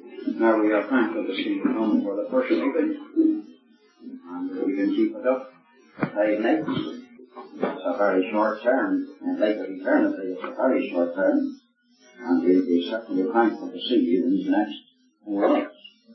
Now we are thankful to see you come for the first meeting, and we can keep it up 5 nights. It's a very short term, and like of eternity, it's a very short term, and we'll be certainly thankful to see you in these next 4 nights.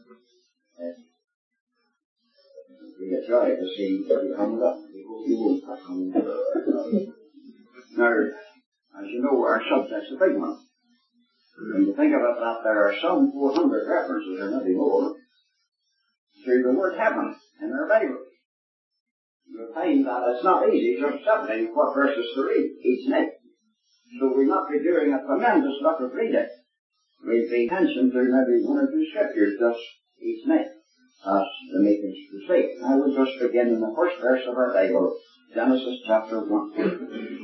We are joy to see you coming up. We hope you will come up. Now, as you know, our subject's a big one. When you think about that, there are some 400 references, or maybe more, to the word heaven in our Bible. You'll find that it's not easy just deciding what verses to read each night. So we'll not be doing a tremendous lot of reading. We'll be attention to maybe 1 or 2 scriptures just each night, as the meetings proceed. I will just begin in the first verse of our Bible, Genesis chapter 1.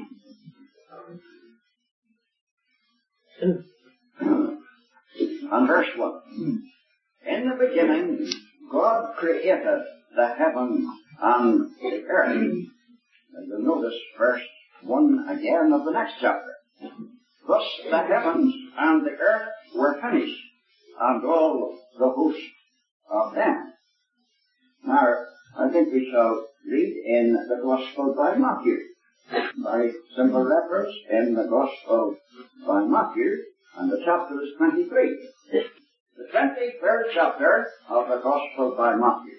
And verse 1. In the beginning, God created the heaven and the earth. And you'll notice verse 1 again of the next chapter. Thus the heavens and the earth were finished, and all the host of them. Now, I think we shall read in the Gospel by Matthew. By simple reference in the Gospel by Matthew, and the chapter is 23. The 23rd chapter of the Gospel by Matthew.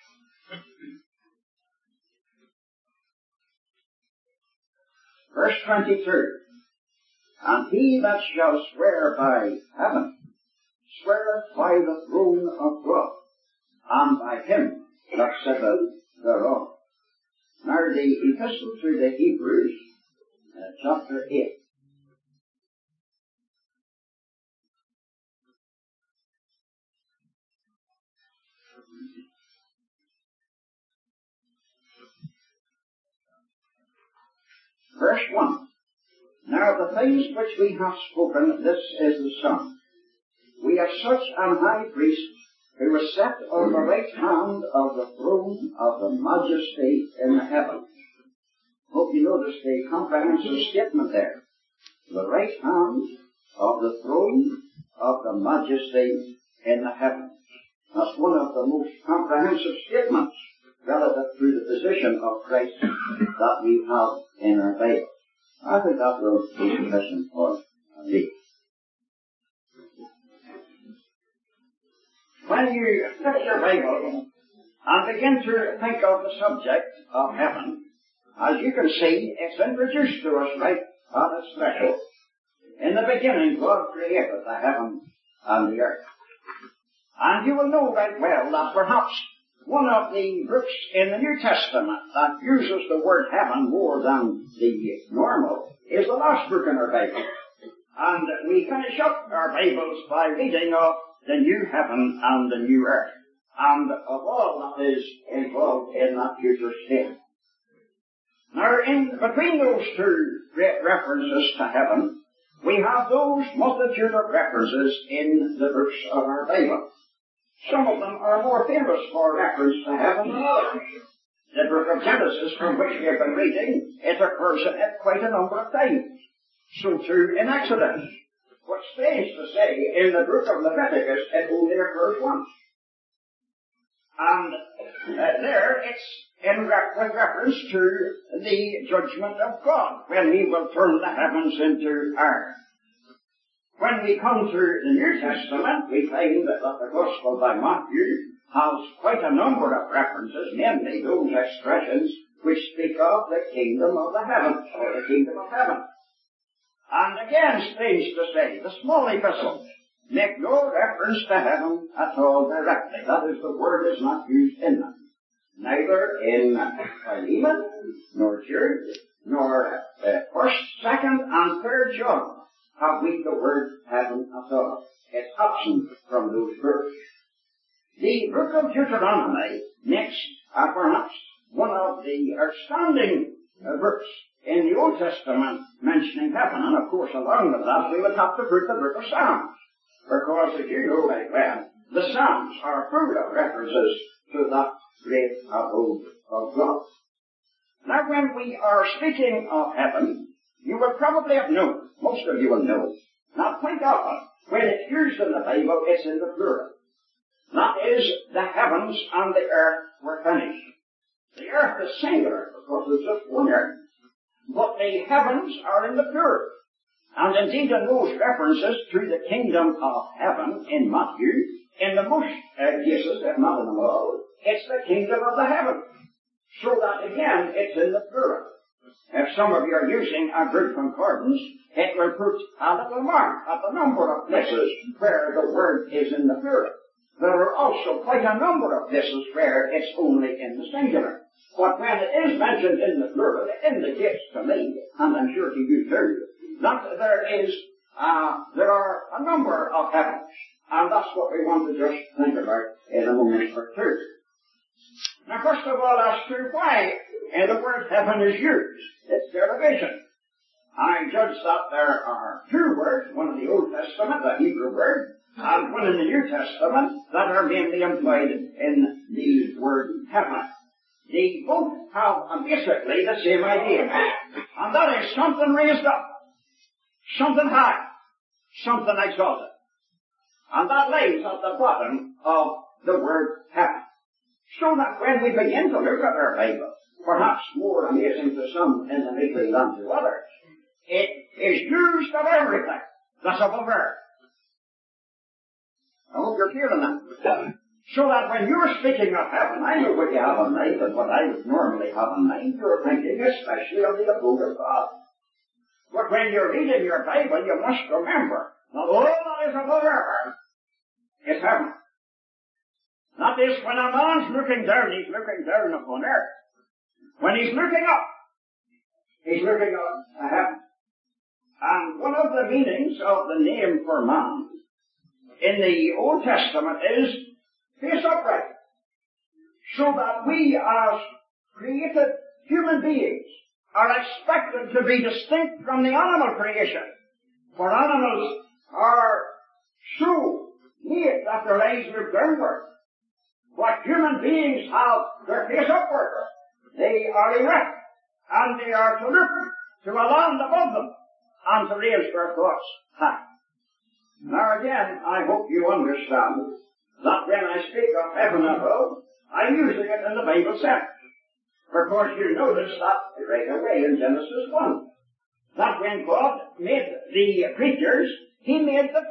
Verse 22. And he that shall swear by heaven, sweareth by the throne of God, and by him that sitteth thereon. Now the epistle to the Hebrews, chapter 8. Verse 1. Now the things which we have spoken, this is the sum. We have such an high priest, who is set on the right hand of the throne of the majesty in the heavens. Hope you notice the comprehensive statement there. The right hand of the throne of the majesty in the heavens. That's one of the most comprehensive statements relative to the position of Christ that we have in our Bible. I think that will be sufficient for me. When you pick your Bible and begin to think of the subject of heaven, as you can see, it's introduced to us right at its threshold. In the beginning, God created the heaven and the earth. And you will know right well that perhaps one of the books in the New Testament that uses the word heaven more than the normal is the last book in our Bible. And we finish up our Bibles by reading of the new heaven and the new earth, and of all that is involved in that future state. Now, in between those two great references to heaven, we have those multitude of references in the books of our Bible. Some of them are more famous for reference to heaven than others. The book of Genesis, from which we have been reading, it occurs in it quite a number of times. So too in Exodus. What's strange to say, in the book of Leviticus, it only occurs once. And there it's with reference to the judgment of God, when he will turn the heavens into earth. When we come to the New Testament, we find that the Gospel by Matthew has quite a number of references, namely those expressions which speak of the kingdom of the heavens, or the kingdom of heaven. And again, strange to say, the small epistles make no reference to heaven at all directly. That is, the word is not used in them. Neither in Philemon, nor Jude, nor 1st, 2nd, and 3rd John have we the word heaven at all. It's absent from those books. The book of Deuteronomy makes perhaps one of the outstanding books in the Old Testament mentioning heaven, and of course along with that we would have to put the book of Psalms, because as you know very well, the Psalms are full of references to that great abode of God. Now when we are speaking of heaven, you will probably have known, most of you will know, Now think of it. When it's used in the Bible, it's in the plural. That is, the heavens and the earth were finished. The earth is singular, because there's just one earth. But the heavens are in the plural. And indeed in those references to the kingdom of heaven in Matthew, in the most cases, if not in them all, it's the kingdom of the heavens. So that again, it's in the plural. If some of you are using a good concordance, it will put a little mark at the number of places where the word is in the plural. There are also quite a number of places where it's only in the singular. But when it is mentioned in the plural, it indicates to me, and I'm sure to you too, that there are a number of heavens. And that's what we want to just think about in a moment or two. Now, first of all, as to why the word heaven is used. It's derivation. I judge that there are two words, one in the Old Testament, the Hebrew word, and one in the New Testament that are mainly employed in the word heaven. They both have basically the same idea. And that is something raised up, something high, something exalted. And that lays at the bottom of the word heaven. So that when we begin to look at our Bible, perhaps more amazing to some individually than to others, it is used of everything that's above earth. I hope you're hearing that. So that when you're speaking of heaven, I know what you have in mind, and what I would normally have in mind, you're thinking especially of the abode of God. But when you're reading your Bible, you must remember that all that is above earth is heaven. That is, when a man's looking down, he's looking down upon earth. When he's looking up to heaven. And one of the meanings of the name for man in the Old Testament is face upright. So that we as created human beings are expected to be distinct from the animal creation. For animals are so made that their eyes look downward. But human beings have their face upward. They are erect, and they are to look to a land above them, and to raise their thoughts high. Now again, I hope you understand that when I speak of heaven above, I'm using it in the Bible sense. Because you notice that right away in Genesis 1, that when God made the creatures, He made the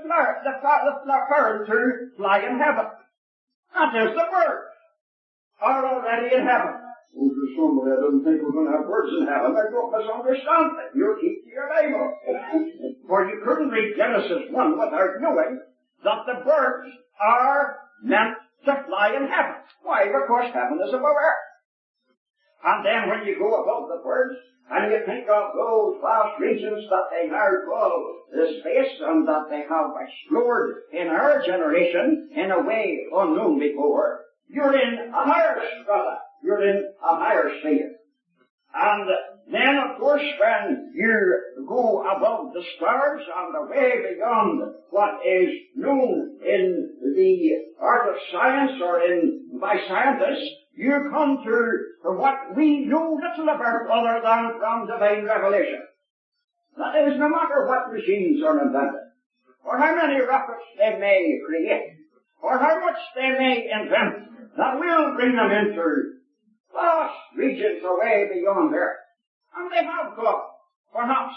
bird to fly in heaven. That is, the birds are already in heaven. Oh, there's somebody that doesn't think we're going to have birds in heaven. They're going to misunderstand it. You keep to your Bible. For you couldn't read Genesis 1 without knowing that the birds are meant to fly in heaven. Why? Because heaven is above earth. And then when you go above the birds, and you think of those vast regions that they now call the space, and that they have explored in our generation in a way unknown before, you're in a higher strata. You're in a higher sphere. And then, of course, when you go above the stars and away beyond what is known in the art of science or by scientists, you come to what we know little about other than from divine revelation. That is, no matter what machines are invented, or how many rockets they may create, or how much they may invent, that will bring them into vast regions away beyond earth. And they have got, perhaps,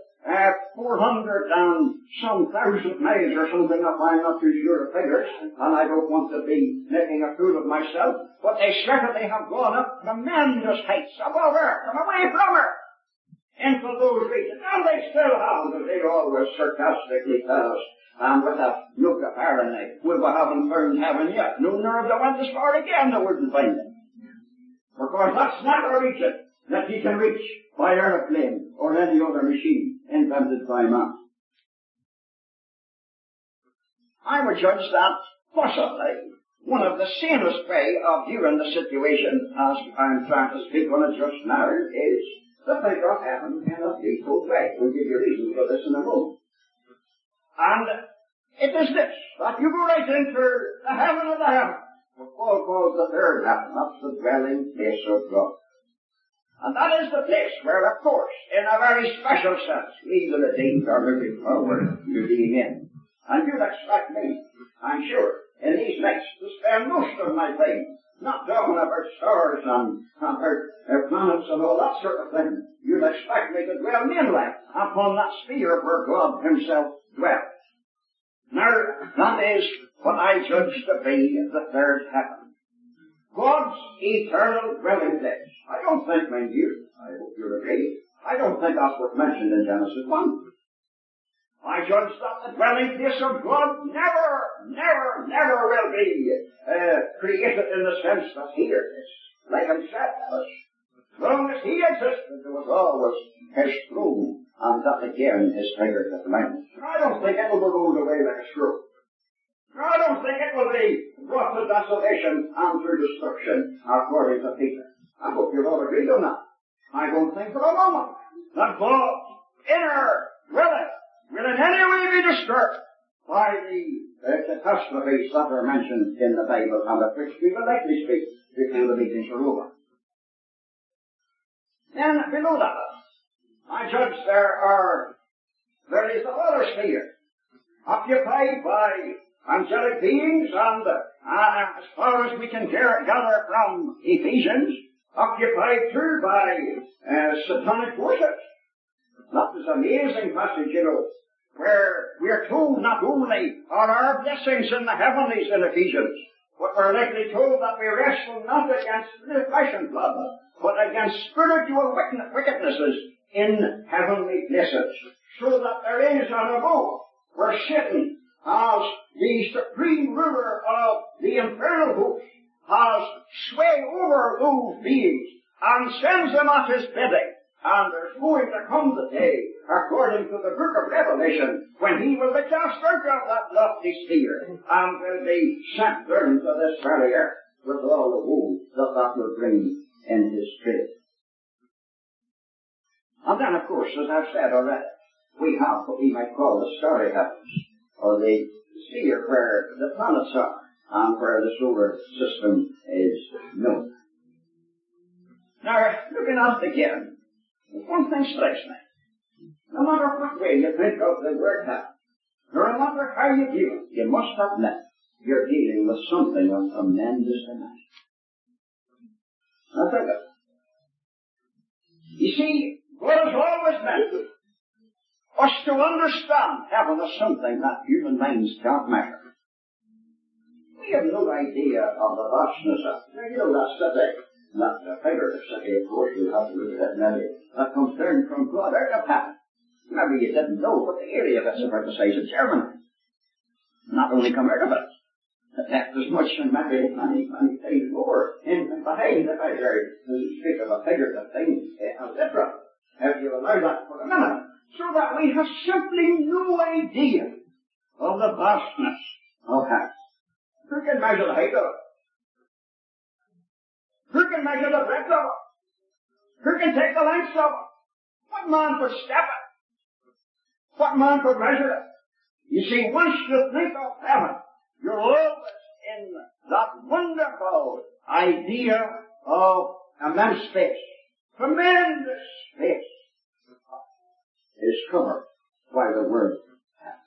400 and some thousand miles or something up. I'm not too sure of figures, and I don't want to be making a fool of myself, but they certainly have gone up tremendous heights above earth and away from earth into those regions. And they still haven't, as they always sarcastically tell us, and with a look of irony, we haven't found heaven yet. No nerve that went as far again, they wouldn't find it. Because that's not a region that you can reach by airplane or any other machine invented by man. I would judge that possibly one of the sanest way of viewing the situation, as I'm trying to speak on it just now, is to think of heaven in a threefold way. We'll give you reason for this in a moment. And it is this, that you go right into the heaven of the heavens. What Paul calls the third heaven. That's the dwelling place of God. And that is the place where, of course, in a very special sense, we the redeemed are looking forward to being in. And you'd expect me, I'm sure, in these nights to spend most of my time not talking about stars and planets and all that sort of thing. You'd expect me to dwell mainly upon that sphere where God himself dwells. Now, that is what I judge to be the third heaven. God's eternal dwelling place. I don't think, mind you, I hope you'll agree, I don't think that's what's mentioned in Genesis 1. I judge that the dwelling place of God never will be created in the sense that he is. Like himself, as long as he existed, there was always his throne, and that again is figurative language. I don't think it will be rolled away like a screw. I don't think it will be brought to desolation and to destruction, according to Peter. I hope you'll all agree on that. I don't think for a moment that God's inner dwelling will in any way be disturbed by the catastrophes that are mentioned in the Bible and of which we will likely speak before the meetings are over. Then below that, I judge there is another sphere occupied by angelic beings and, as far as we can gather from Ephesians, occupied too by satanic worship. That is an amazing passage, you know, where we're told not only are our blessings in the heavenlies in Ephesians, but we're likely told that we wrestle not against flesh and blood, but against spiritual wickednesses in heavenly places, so that there is an abode where Satan, as the supreme ruler of the infernal host, has sway over those beings and sends them at his bidding. And there's going to come the day, according to the book of Revelation, when he will be cast out of that lofty sphere and will be sent down to this very earth with all the woe that will bring in his train. And then, of course, as I've said already, we have what we might call the starry heavens, or the sphere where the planets are and where the solar system is known. Now, looking at it again, one thing strikes me. No matter what way you think of the word heaven, no matter how you view it, you must admit you're dealing with something of tremendous dimension. Now think of it. You see, God has always meant us to understand heaven as something that human minds can't measure. We have no idea of the vastness of it. You know that city, not the figurative city, of course, we have to look at it maybe, that comes down from God out of heaven. Maybe you didn't know, but the area of it's about the size of Germany. Not only come out of it, it left as much and maybe many times more in behind it. I heard speak of a figurative thing, a literal, if you allow that for a minute, so that we have simply no idea of the vastness of heaven. Who can measure the height of it? Who can measure the breadth of it? Who can take the length of it? What man could step it? What man could measure it? You see, once you think of heaven, you're always in that wonderful idea of immense space. Tremendous space is covered by the word heaven.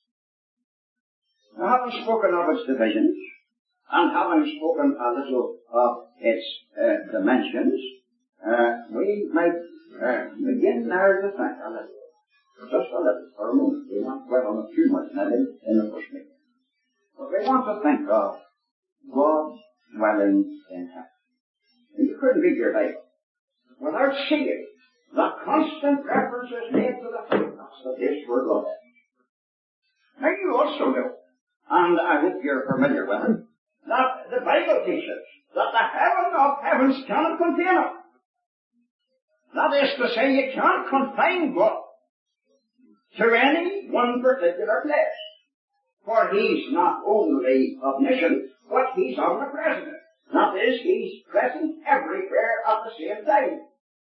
Now, having spoken of its divisions, and having spoken a little of its dimensions, we might begin now to think a little, just a little, for a moment. We won't dwell on it too much now in the first meeting. But we want to think of God dwelling in heaven. And you couldn't read your Bible without seeing that constant reference is made to the fact that this word God is. Now you also know, and I hope you're familiar with it, that the Bible teaches that the heaven of heavens cannot contain it. That is to say, you can't confine God to any one particular place. For he's not only omniscient, but he's omnipresent. That is, he's present everywhere at the same time.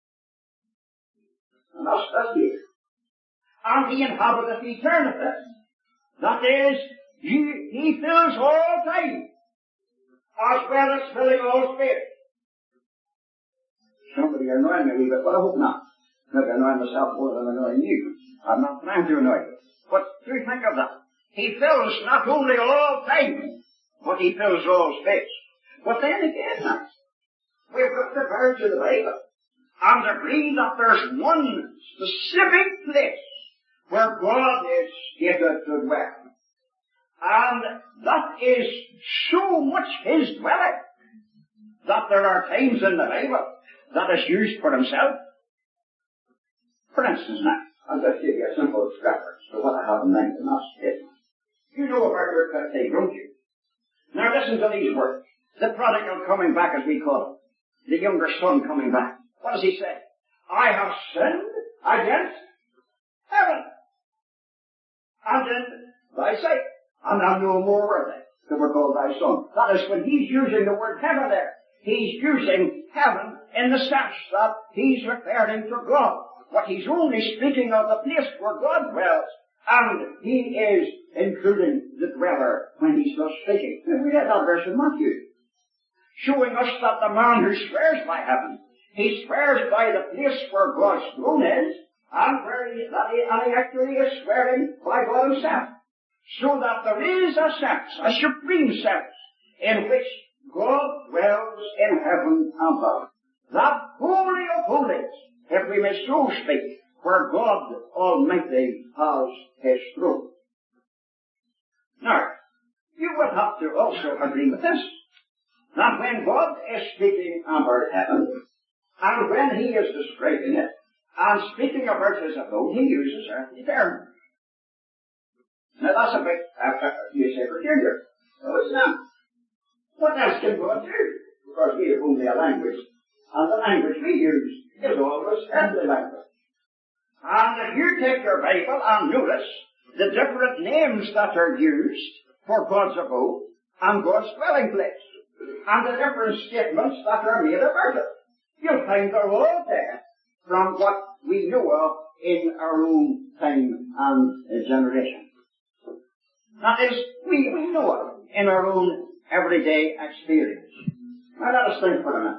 And that's here. And he inhabiteth eternity. That is, he fills all time, as well as filling all space. somebody annoying me a wee bit, but I hope not. Maybe annoying myself more than annoying you. I'm not trying to annoy you. But do you think of that? He fills not only all time, but he fills all space. But then again, we've got the birds of the Bible, and agree that there's one specific place where God is able to dwell. And that is so much his dwelling that there are times in the Bible that is used for himself. For instance now, I'll just give you a simple reference to what I have in mind in that statement. You know about your cafe, don't you? Now listen to these words. The prodigal coming back, as we call him. The younger son coming back. What does he say? I have sinned against heaven and in thy sight, and I'm no more worthy to be called thy son. That is when he's using the word heaven there. He's using heaven in the sense that he's referring to God. But he's only speaking of the place where God dwells, and he is including the dweller when he's thus speaking. We read that verse in Matthew, showing us that the man who swears by heaven, he swears by the place where God's throne is, and where he actually is swearing by God himself. So that there is a sense, a supreme sense, in which God dwells in heaven above. That holy of holies, if we may so speak, where God Almighty has his throne. Now, you will have to also agree with this, that when God is speaking about heaven, and when he is describing it, and speaking about his abode, he uses earthly terms. Now that's a bit, you say, peculiar. No, it's not. What else can God do? Because we have only a language, and the language we use is always earthly language. And if you take your Bible and notice the different names that are used for God's abode and God's dwelling place, and the different statements that are made about it, you'll find they're all there from what we know of in our own time and generation. That is, we know of in our own everyday experience. Now let us think for a minute.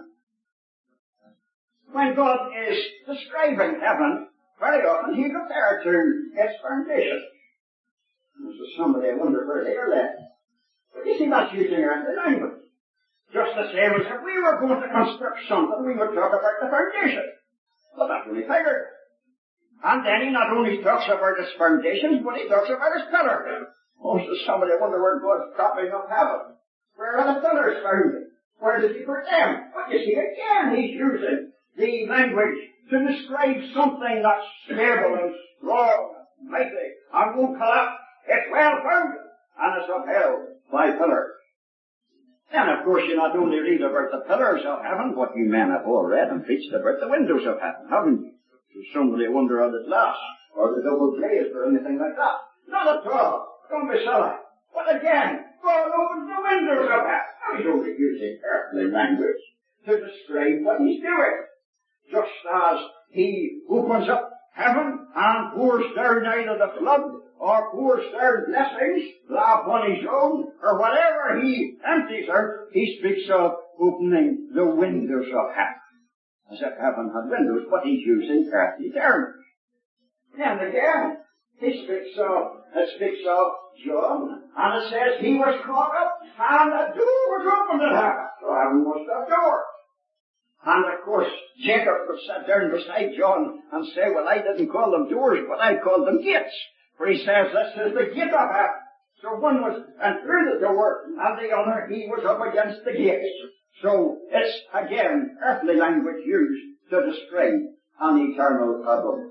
When God is describing heaven, very often he refers to its foundation. This is somebody, I wonder where they are led. But you see, that's using earthly language. Just the same as if we were going to construct something, we would talk about the foundation. But that's only figured. And then he not only talks about its foundations, but he talks about its pillars. Oh, so somebody, I wonder where God's propping up heaven. Where are the pillars founded? Where does he put them? But you see, again, he's using the language to describe something that's stable and strong and mighty and won't collapse. It's well founded and it's upheld by pillars. And of course you not only read about the pillars of heaven, but you men have all read and preached about the windows of heaven, haven't you? Does somebody wonder of the glass or the double glazed or anything like that? Not at all. Don't be silly. But again, God opens the windows of heaven. He's only using earthly language to describe what he's doing. Just as he opens up heaven and pours down either the flood or pours down blessings upon his own, or whatever he empties out, he speaks of opening the windows of heaven. As if heaven had windows, but he's using earthly terms. And again, it speaks of John, and it says he was caught up, and a door was opened in heaven. So heaven was the door. And of course, Jacob would sit down beside John and say, well, I didn't call them doors, but I called them gates. For he says, this is the gate of heaven. So one was through the door, and the other, he was up against the gates. So it's, again, earthly language used to describe an eternal abode.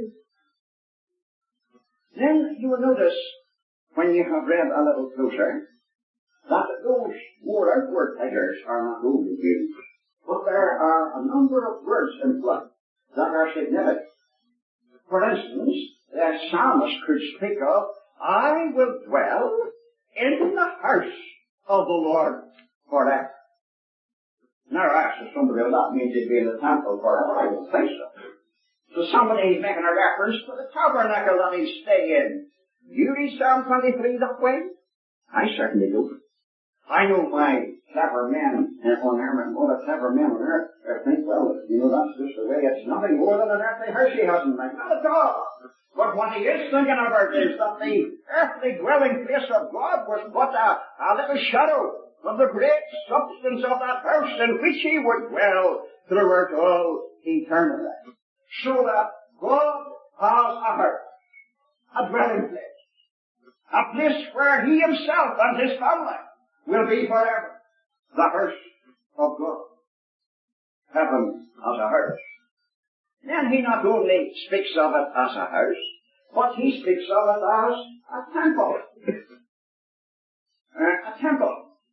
Then you will notice, when you have read a little closer, that those more outward figures are not only used, but there are a number of words in play that are significant. For instance, the psalmist could speak of, I will dwell in the house of the Lord forever. Now, actually, somebody, well, that means he'd be in the temple forever. I don't think so. So somebody is making a reference to the tabernacle that he'd stay in. You read Psalm 23 that way? I certainly do. I know why clever men on earth, and all the clever men on earth think, well, that's just the way. It's nothing more than an earthly house he hasn't made. Not at all. But what he is thinking about is that the earthly dwelling place of God was but a little shadow of the great substance of that house in which he would dwell throughout all eternity. So that God has a house, a dwelling place, a place where he himself and his family will be forever. The house of God. Heaven as a house. Then he not only speaks of it as a house, but he speaks of it as a temple. A temple.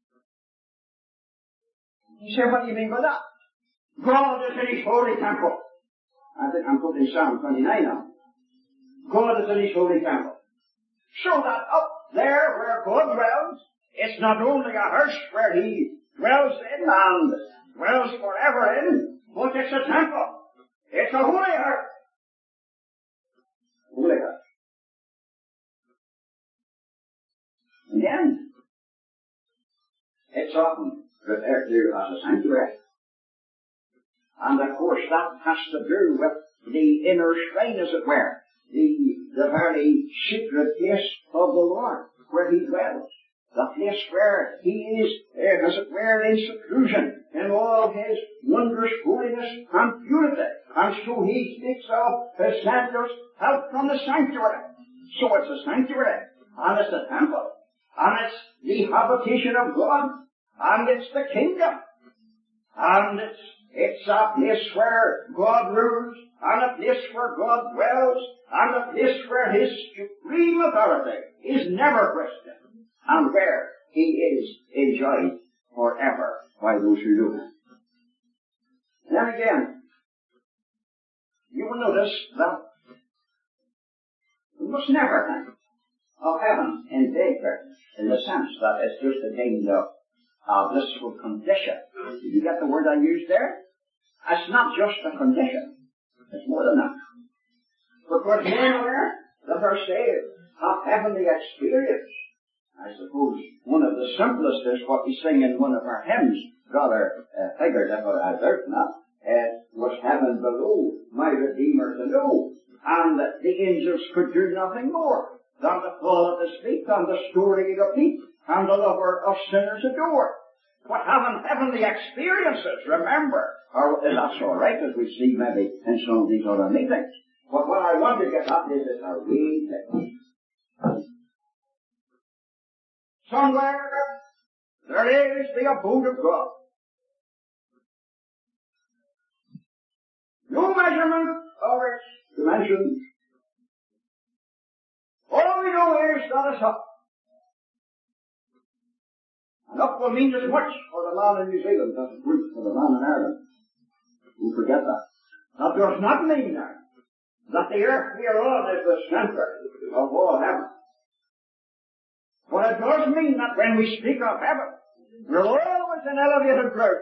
You say, what do you mean by that? God is in his holy temple. I think I'm putting Psalm 29 now. God is in his holy temple. So that up there where God dwells, it's not only a house where he dwells in and dwells forever in, but it's a temple. It's a holy house. Holy house. And then, it's often referred to as a sanctuary. And of course that has to do with the inner shrine, as it were. The very secret place of the Lord, where he dwells. The place where he is, as it were, in seclusion, in all his wondrous holiness and purity. And so he speaks of his sentence out from the sanctuary. So it's a sanctuary, and it's a temple, and it's the habitation of God, and it's the kingdom, and it's a place where God rules, and a place where God dwells, and a place where his supreme authority is never questioned, and where he is enjoyed forever by those who know him. Then again, you will notice that we must never think of heaven in vagueness, in the sense that it's just a kind of blissful condition. Did you get the word I used there? It's not just a condition. It's more than that. Because men on earth that are saved have heavenly experience. I suppose one of the simplest is what we sing in one of our hymns, rather figurative, I doubt not. Was heaven below, my Redeemer to know. And the angels could do nothing more than to fall at his feet and the story repeat and the lover of sinners adore. But having heavenly experiences, remember, that's all right, as we see maybe in some of these other meetings. But what I want to get at is it's a real thing. Somewhere there is the abode of God. No measurement of its dimensions. All we know is that it's up. And up will mean as much for the man in New Zealand as it would for the man in Ireland. Don't forget that. That does not mean that the earth we are on is the center of all heaven. But it does mean that when we speak of heaven, we're always in elevated ground.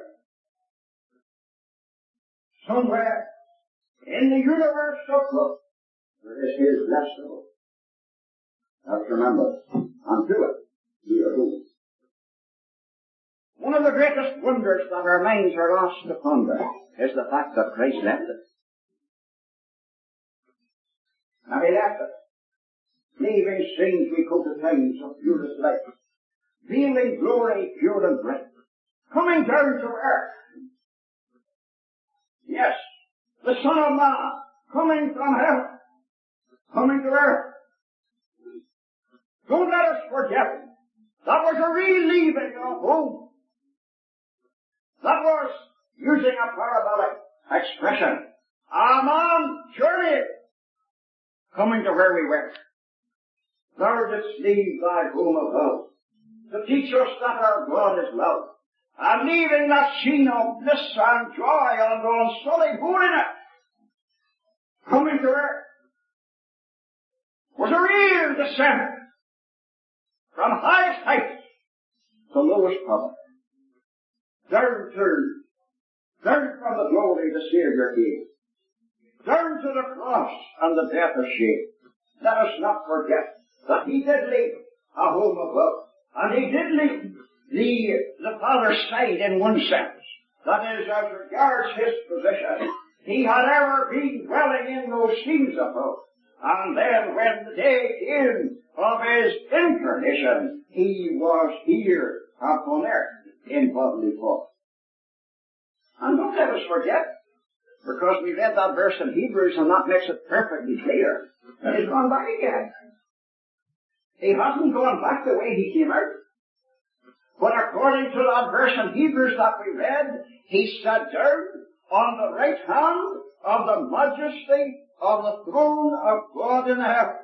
Somewhere in the universe of love, there is his blessed abode. Let's remember, and to it we are going. One of the greatest wonders that our minds are asked to ponder is the fact that Christ left it. Now he left it, leaving scenes we quote at times of purest light, veiling glory pure and bright, coming down to earth. Yes, the Son of Man, coming from heaven, coming to earth. Don't let us forget, that was a real leaving of home. That was, using a parabolic expression, a man journey, coming to where we went. Thou didst leave thy home of love, to teach us that our God is love, and leaving that scene of bliss and joy and unsullied holiness, coming to earth, was a real descent from highest heights to lowest poverty. Down from the glory the Savior gave, down to the cross and the death of shame. Let us not forget that he did leave a home of love, and he did leave the Father's side in one sense. That is, as regards his position, he had ever been dwelling in those scenes above. And then when the day came of his incarnation, he was here upon earth in bodily form. And don't let us forget, because we read that verse in Hebrews and that makes it perfectly clear, that he's gone back again. He hasn't gone back the way he came out. But according to that verse in Hebrews that we read, he sat down on the right hand of the majesty of the throne of God in heaven.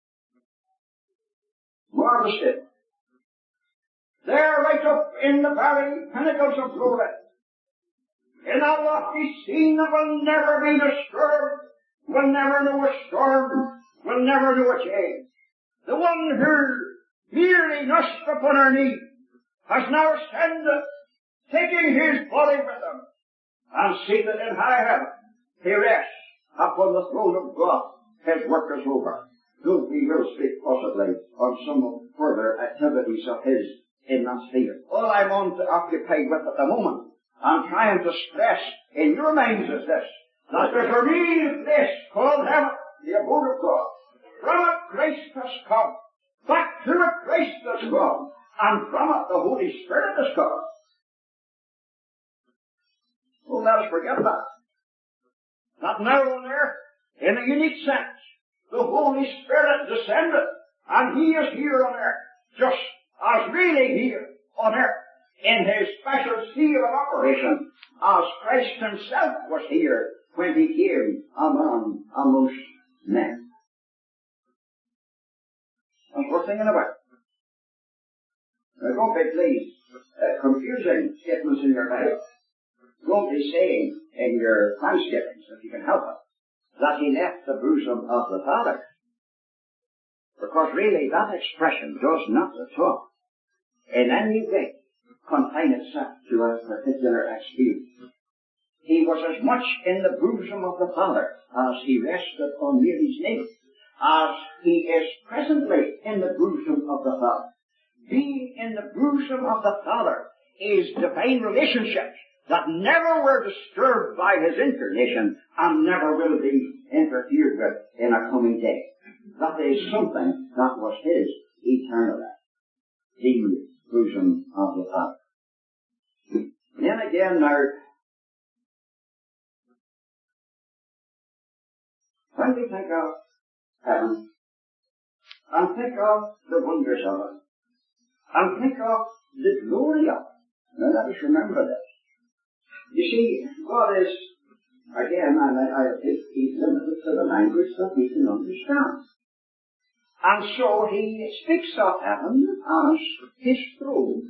Marvelous it. There, right up in the very pinnacles of glory, in a lofty scene that will never be disturbed, will never know a storm, will never know a change. The one who merely nursed upon her knee has now ascended, taking his body with him, and seated in high heaven. He rests upon the throne of God. His work is over. Though we will speak possibly of some further activities of his in that sphere. All I'm occupied with at the moment, I'm trying to stress in your minds is this, that there's a real place called heaven, the abode of God. From it Christ has come. Back to it Christ has gone. And from it the Holy Spirit has come. Don't let us forget that. That now on earth, in a unique sense, the Holy Spirit descended, and he is here on earth, just as really here on earth, in his special sphere of operation, as Christ himself was here when he came amongst men. That's what we're thinking about. Now don't be pleased, confusing statements in your Bible. Don't be saying in your thanksgivings, if you can help it, that he left the bosom of the Father. Because really that expression does not at all in any way confine itself to a particular experience. He was as much in the bosom of the Father as he rested on Mary's knee, as he is presently in the bosom of the Father. Being in the bosom of the Father is divine relationships that never were disturbed by his incarnation and never will be interfered with in a coming day. That is something that was his eternally, the bosom of the Father. Then again now, when we think of heaven, and think of the wonders of it, and think of the glory of it, now let us remember this. You see, God is, again, he's limited to the language that we can understand. And so he speaks of heaven as his throne.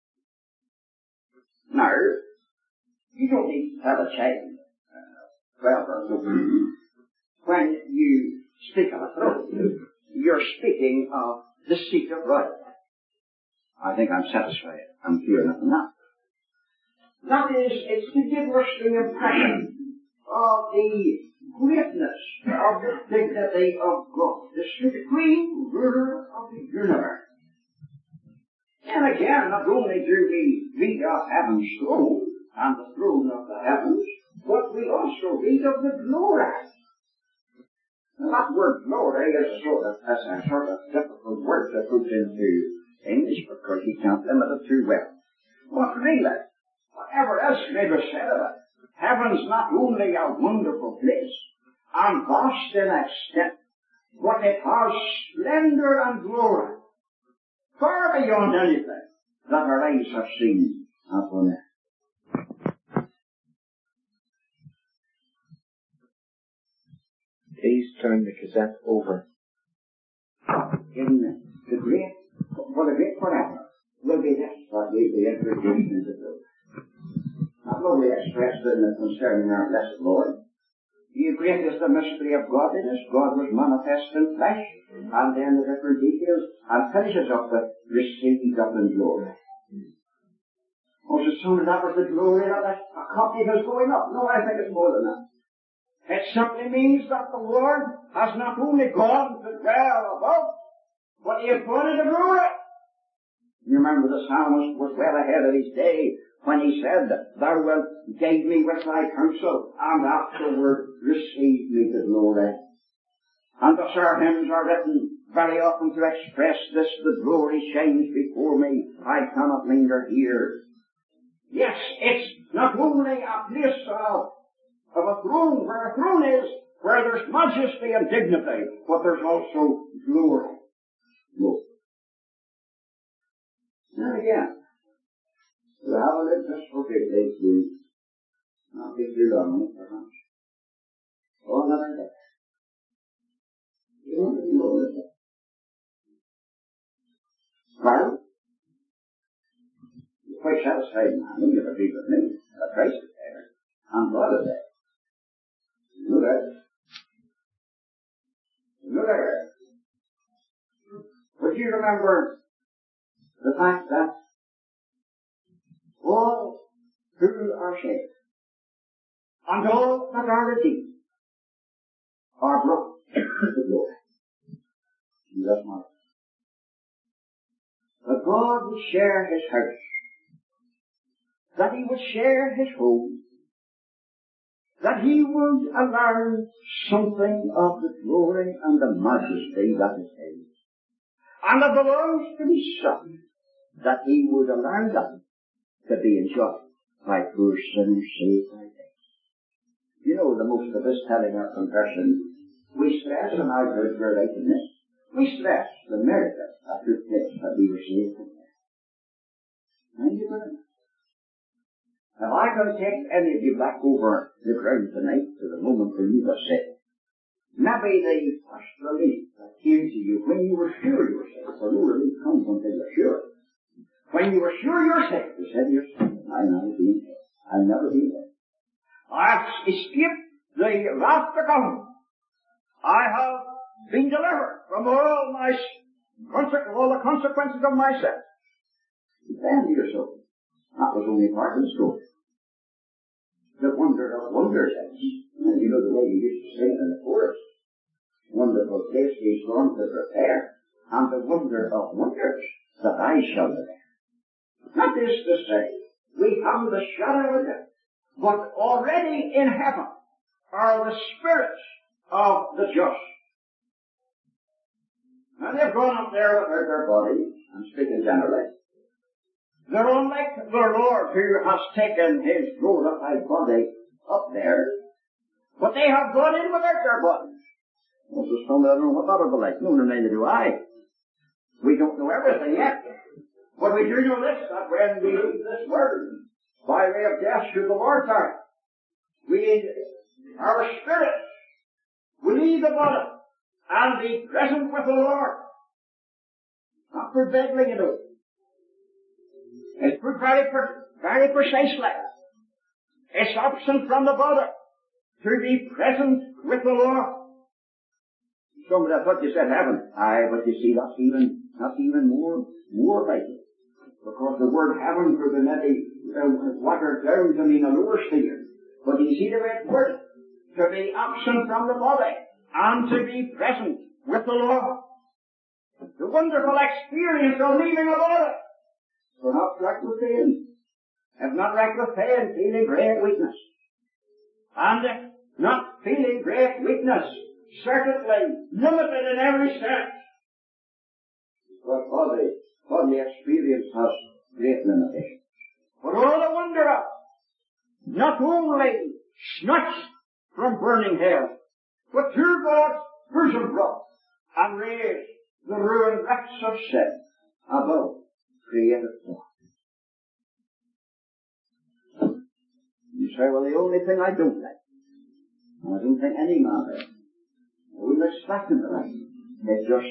Now, you don't need to tell a child, 12 or so, when you speak of a throne, you're speaking of the seat of royalty. I think I'm satisfied. I'm clear enough on that. That is, it's to give us the impression of the greatness, of the dignity of God, the supreme ruler of the universe. And again, not only do we read of heaven's throne and the throne of the heavens, but we also read of the glory. Now, that word glory is a sort of difficult word to put into English because you can't limit it too well. But really, whatever else may be said of it, heaven's not only a wonderful place and vast in extent, but it has splendor and glory far beyond anything that our eyes have seen upon earth. Please turn the cassette over. In the great forever will be this that we be introduced into the not only expressed in the concerning our blessed Lord. The great is the mystery of godliness. God was manifest in flesh, and then the different details, and finishes up with received up in glory. Oh, so soon that was the glory that accompanied his going up. No, I think it's more than that. It simply means that the Lord has not only gone to dwell above, but he has gone into glory. You remember the psalmist was well ahead of his day when he said, Thou wilt guide me with thy counsel, and afterward receive me to glory. And thus our hymns are written very often to express this, the glory shines before me, I cannot linger here. Yes, it's not only a place of a throne, where a throne is, where there's majesty and dignity, but there's also glory. Glory. Now again, we have a little just for 8 days, not be too long, perhaps. Oh, another day. You want to be over there? Well, you're quite satisfied now. You never agree with me. The Christ is there. And God is there. You know that. You know that. But you remember the fact that all who are saved and all that are redeemed are brought to glory. That's not. That God would share His house, that He would share His home, that He would allow something of the glory and the majesty that is His, and that belongs to His Son, that He would allow that to be enjoyed by poor sinners saved by grace. You know, the most of us telling our confession, we stress, and I've heard we're right in this, we stress the merit that took place that we were saved from there. And you know, if I can take any of you back over the ground tonight to the moment when you were saved, maybe the first relief that came to you when you were sure you were saved, for no relief comes until you're sure. When you were sure you're saved, you said to yourself, I've never been saved. I've never been saved. I've escaped the wrath to come. I have been delivered from all the consequences of my sin. Then to yourself, that was only part of the story. The wonder of wonders, and you know the way you used to sing in the chorus. Wonderful place these lawns to prepare, and the wonder of wonders that I shall be there. That is to say, we have the shadow of death, but already in heaven are the spirits of the just. Now they've gone up there without their body, I'm speaking generally. They're unlike the Lord who has taken His glorified body up there, but they have gone in without their bodies. Well, so some of them don't know what that will be like. No, neither do I. We don't know everything yet. But we do know this, that when we leave this world, by way of death should the Lord tarry, our spirits will leave the body and be present with the Lord. Not for vaguely, you know. It's put very precisely. It's absent from the body to be present with the Lord. Somebody, I thought you said heaven. Aye, but you see, that's even more likely. Because the word heaven could be maybe watered down to mean a lower sphere. But you see the right word. To be absent from the body and to be present with the Lord. The wonderful experience of leaving a body. Perhaps wrecked with pain. If not wrecked with pain, feeling great weakness. And if not feeling great weakness, certainly limited in every sense. But body experience has great limitations. But all the wonder of not only snatched from burning hell, but through God's bosom brought and raised the ruined wrecks of sin above created form. You say, well, the only thing I don't like, and I don't think any man does, I wouldn't expect him to like, is just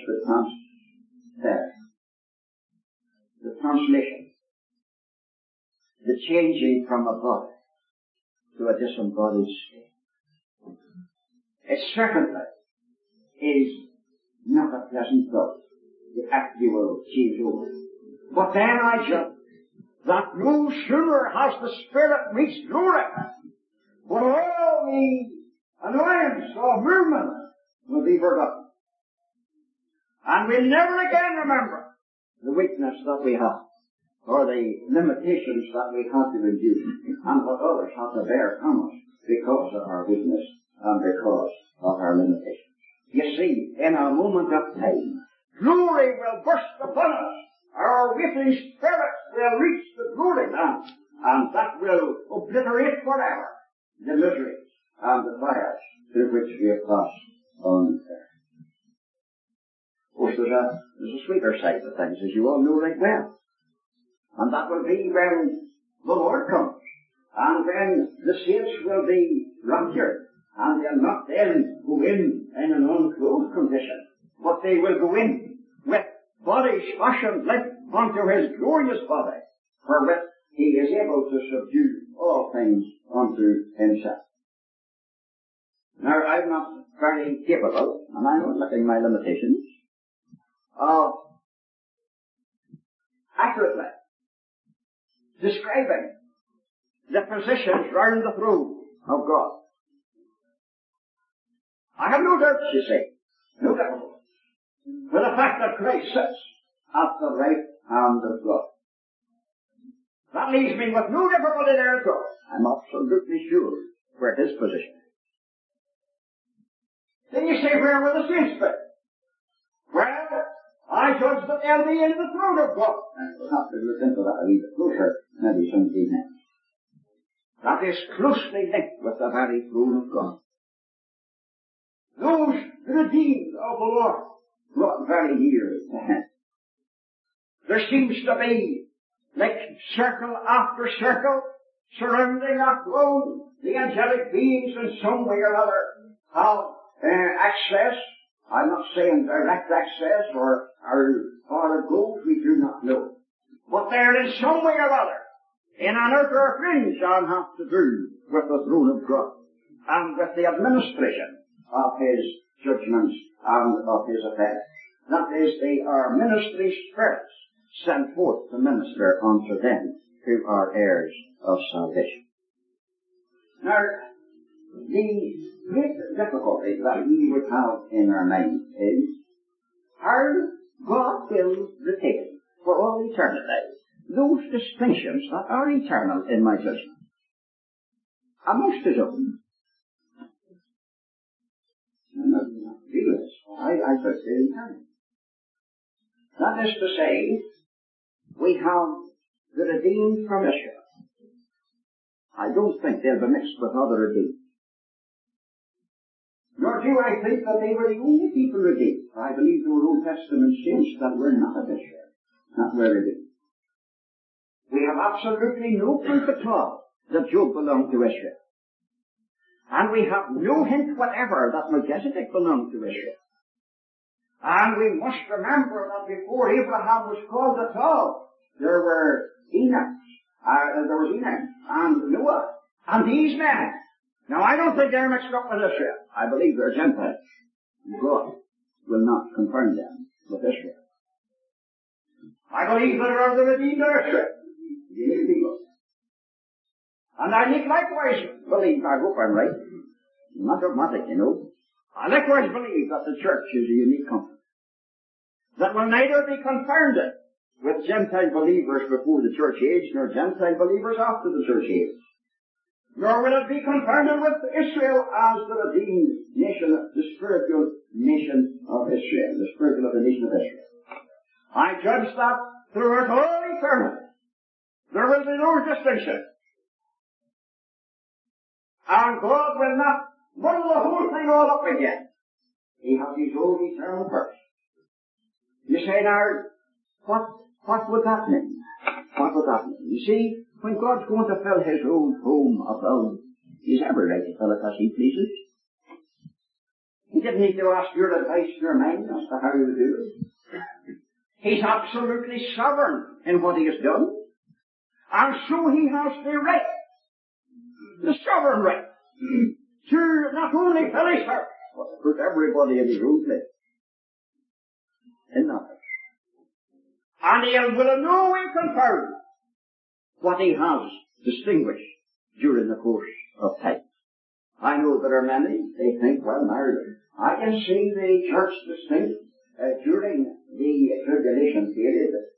the translation, the changing from a body to a disembodied state. It certainly is not a pleasant thought, the actual change over. But then I judge that no sooner has the Spirit reached glory, but all the annoyance of movement will be forgotten. And we'll never again remember the weakness that we have, or the limitations that we have to endure, and what others have to bear from us because of our weakness and because of our limitations. You see, in a moment of time, glory will burst upon us. Our weakling spirits will reach the glory land, and that will obliterate forever the miseries and the fires through which we have passed on earth. Of course, there's a sweeter side of things, as you all know right well. And that will be when the Lord comes, and when the saints will be raptured, and they'll not then go in an unclothed condition, but they will go in with bodies fashioned like unto his glorious body, wherewith he is able to subdue all things unto himself. Now, I'm not very capable, and I'm admitting my limitations, of accurately describing the positions round the throne of God. I have no doubts, you see, no doubt, for the fact that Christ sits at the right hand of God. That leaves me with no difficulty there at all. I'm absolutely sure where his position is. Then you say, where will the saints be? Well, I judge that they'll be in the throne of God. And we'll have to look into that a wee bit closer, maybe some evening. That is closely linked with the very throne of God. Those redeemed of the Lord brought very near to him. There seems to be, like circle after circle, surrounding that throne, the angelic beings in some way or other have access. I'm not saying direct access or far it goes, we do not know. But they're in some way or other, in an outer fringe, and have to do with the throne of God, and with the administration of his judgments and of his affairs. That is, they are ministry spirits sent forth to minister unto them who are heirs of salvation. Now, the great difficulty that we would have in our mind is how God will retain for all eternity those distinctions that are eternal in my judgment amongst his own. I could say eternal. That is to say, we have the redeemed from Israel. I don't think they'll be mixed with other redeemed. Nor do I think that they were the only people redeemed. I believe there were Old Testament saints that were not of Israel, that were redeemed. We have absolutely no proof at all that Job belonged to Israel. And we have no hint whatever that Melchizedek belonged to Israel. And we must remember that before Abraham was called at all, there were Enoch, and Noah, and these men. Now, I don't think they're mixed up with Israel. I believe they're Gentiles. God will not confirm them with Israel. I believe that are the redeemed of Israel. Unique people. And I likewise believe, I hope I'm right, I'm not dogmatic, you know, I likewise believe that the church is a unique company that will neither be confounded with Gentile believers before the church age, nor Gentile believers after the church age. Nor will it be confounded with Israel as the redeemed nation, the spiritual nation of Israel, the spiritual of the nation of Israel. I judge that throughout all eternity there will be no distinction. And God will not muddle the whole thing all up again. He has his own eternal purpose. You say now, what would that mean? What would that mean? You see, when God's going to fill his own home above, he's every right to fill it as he pleases. He didn't need to ask your advice or mine as to how he would do it. He's absolutely sovereign in what he has done. And so he has the right, the sovereign right, to not only fill his house, but to put everybody in his own place. In that house. And he will in no way confound what he has distinguished during the course of time. I know there are many, they think, well, now, I can see the church distinct during the tribulation period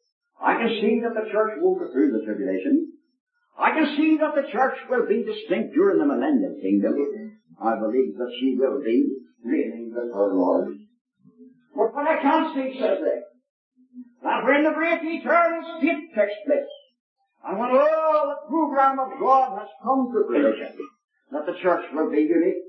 I can see that the church won't go through the tribulation. I can see that the church will be distinct during the millennial kingdom. I believe that she will be reigning with her Lord. But what I can't see, says they, that when the great eternal state takes place, and when all the program of God has come to fruition, that the church will be unique.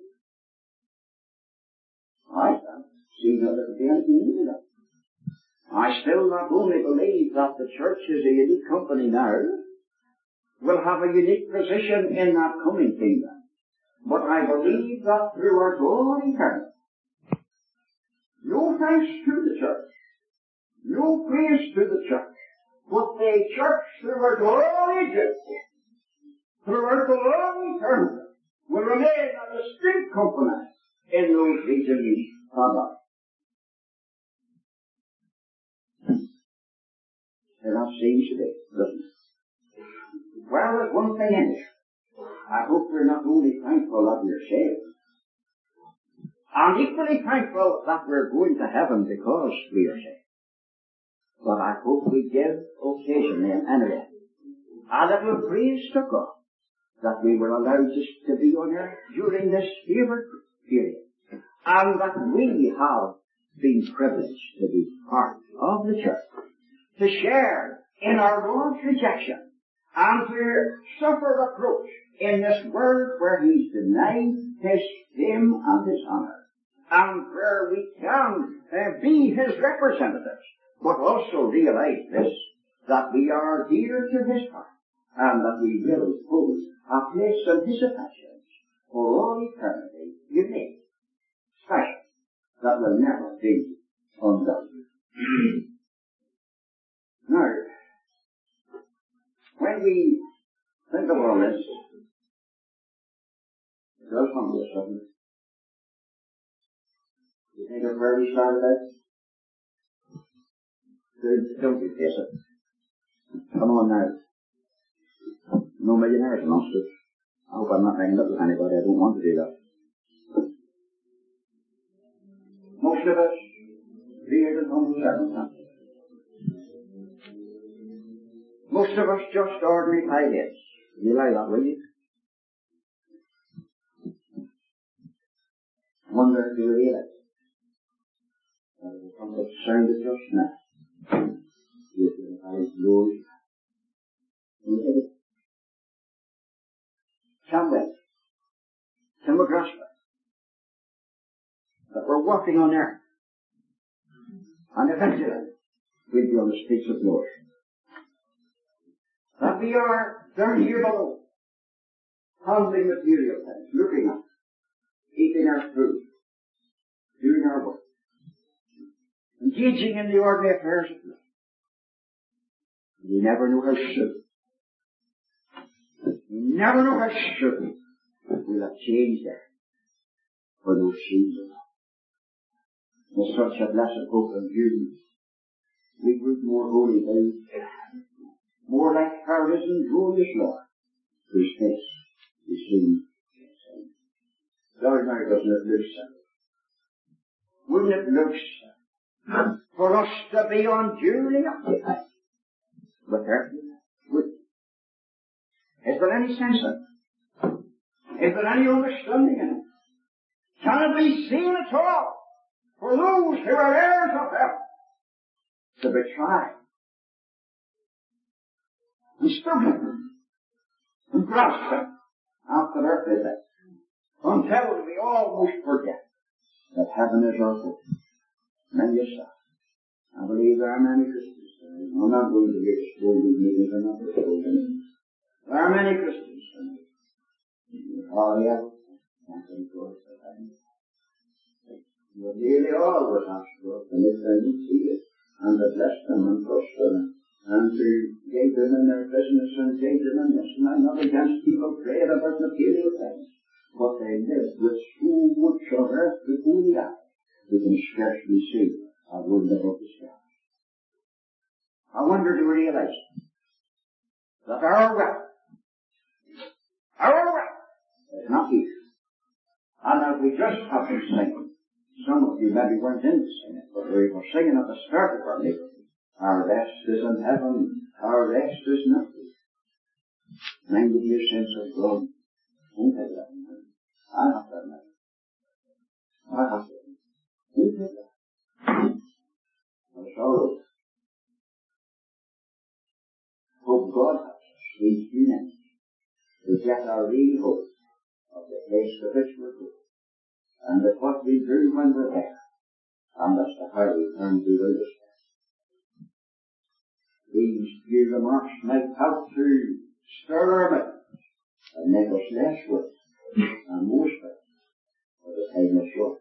I can't see that there could be anything in that. I still not only believe that the church is a unique company now, will have a unique position in that coming kingdom, but I believe that throughout all eternity, no thanks to the church, no praise to the church, but the church throughout all ages, throughout the long eternity, will remain a distinct company in those regions of life. And that seems to be, doesn't it? Well, there's one thing in it. I hope we're not only thankful that we're saved, and equally thankful that we're going to heaven because we are saved. But I hope we give occasionally and anyway a little praise to God that we were allowed to be on earth during this favored period, and that we have been privileged to be part of the church, to share in our Lord's rejection, and to suffer reproach in this world where He's denied His fame and His honor, and where we can be His representatives, but also realize this, that we are dear to His heart, and that we will hold a place in His affections for all eternity, unique, special, that will never be undone. Now, when we think of all this, it does humble us, doesn't it? You think of where we started out? Don't you face it? Come on now. No millionaires amongst us. I hope I'm not making up with anybody. I don't want to do that. Most of us reared in humble circumstances. Most of us just ordinary pilots. You lie that, will you? Wonder if you realize that it becomes a sound of just now. You feel eyes closed. Somewhere, some grasp that we're walking on earth, and eventually we'll be on the streets of glory. That we are down here below, handling material things, looking at, eating our food, doing our work, engaging in the ordinary affairs of life. We never know how soon. We never know how soon we'll have changed there for those scenes of life. With such a blessed hope and beauty, we would more holy days, more like our risen glorious Lord, whose face is seen. Lord, now doesn't it look so? Wouldn't it look so for us to be unduly occupied with earthly? Is there any sense in it? Is there any understanding in it? Can it be seen at all for those who are heirs of heaven to be tried and struggling and grasping after earthly things until we almost forget that heaven is our home? Many a sad. I believe there are many Christians. I'm not going to get scolded meetings or not scolded. There are many Christians tonight. Oh, yeah. But nearly all was asked for to live them and see it, and to bless them and prosper them, and to aid them in their business and aid them in this. And I'm not against people praying about material things, but they live with so much of earth before the eye, they can scarcely see a word above the sky. I wonder, do we realize that our wealth is not here. And as we just have been singing, some of you maybe weren't in to sing it, but we were singing at the start of our meeting Our rest is in heaven. Our rest is not here. Mind with your sense of God. Won't take that. I have to admit. I have to admit. Won't take that. I'm sorry. Hope God has us, these few minutes, to get our real hope of the place to which we're going, and of what we do when we're there, and as to how we turn to the despair. These few remarks might help to stir our minds and make us less worried and more spared, for the time is short.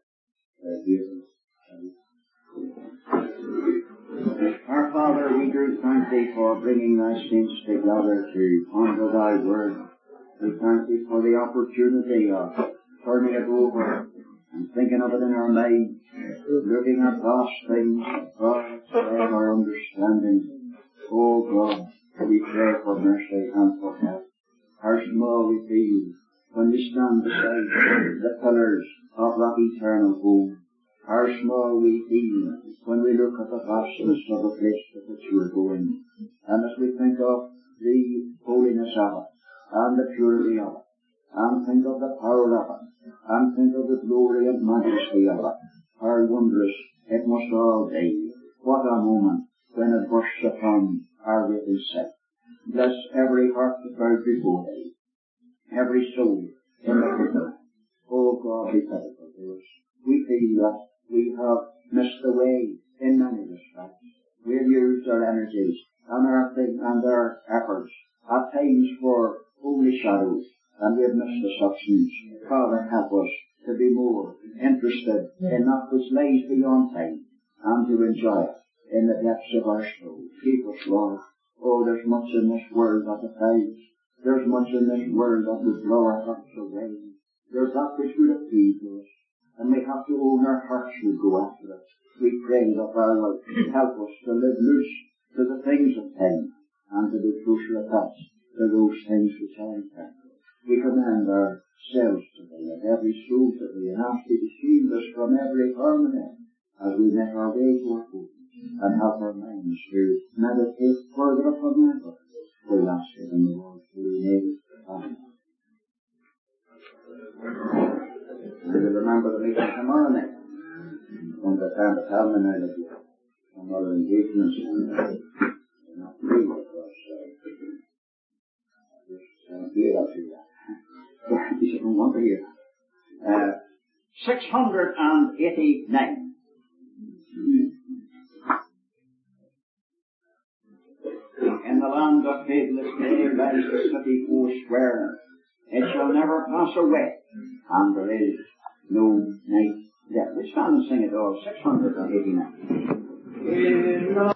Our Father, we do thank Thee for bringing Thy saints together to ponder Thy word. We thank Thee for the opportunity of turning it over and thinking of it in our minds, looking at vast things, God, expand our understanding. Oh God, we pray for mercy and for help. How small we feel when we stand beside the pillars of that eternal home. How small we feel when we look at the vastness of the place to which we're going. And as we think of the holiness of it, and the purity of it, and think of the power of it, and think of the glory and majesty of it, how wondrous it must all be. What a moment when it bursts upon our waiting sight. Bless every heart that bows before Thee, every soul in the kingdom. Oh God, be faithful to us. We feel that we have missed the way in many respects. We have used our energies and our efforts at times for only shadows, and we have missed the substance. Father, help us to be more interested in that which lies beyond time, and to enjoy it in the depths of our soul. Keep us, Lord. Oh, there's much in this world that defiles. There's much in this world that would draw our hearts away. There's that which would appeal to us, and we have to own our hearts would go after it. We pray that Thou wilt help us to live loose to the things of time, and to be closer attached to those things which are eternal. We commend ourselves to Thee, and every soul to Thee, and ask Thee to shield us from every harm and evil as we make our way to our home, and help our minds to meditate further upon Thy word. We ask it in the Lord's holy name. Amen. We will remember the meeting tomorrow night, when the time to tell me now that you have some other engagements and not free because just hear that to you. You don't want to hear that. 689. In the land of faithless day lies the city foursquare. It shall never pass away, and there is no night there. We stand and sing it all. 689.